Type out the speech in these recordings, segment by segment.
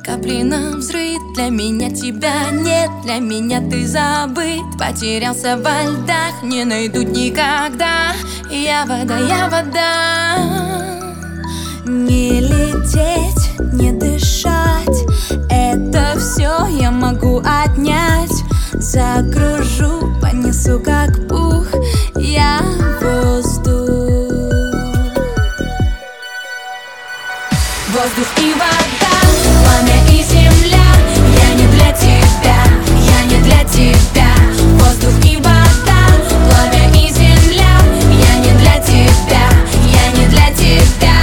Капли на взрыв, для меня тебя нет, для меня ты забыт. Потерялся во льдах, не найдут никогда. Я вода, я вода. Не лететь, не дышать, это все я могу отнять. Закружу, понесу как пух, я воздух. Воздух и вода, пламя и земля. Я не для тебя, я не для тебя. Воздух и вода, пламя и земля. Я не для тебя, я не для тебя.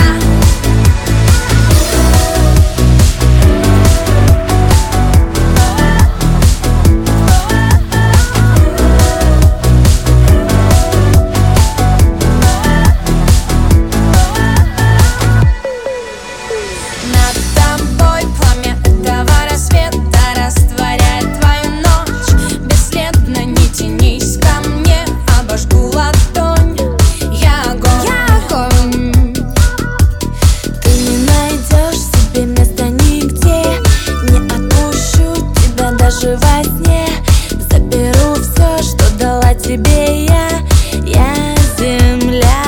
Во сне заберу все, что дала тебе я земля.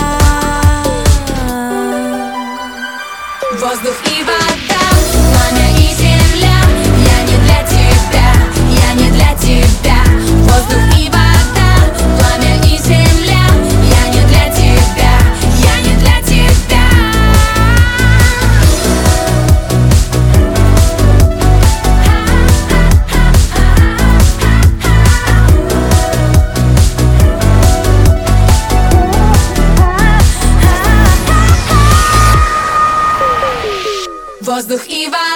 Воздух и вода, пламя и земля. Я не для тебя, я не для тебя. Воздух и вода, пламя и земля. Я не для тебя, я не для тебя. Воздух и вода.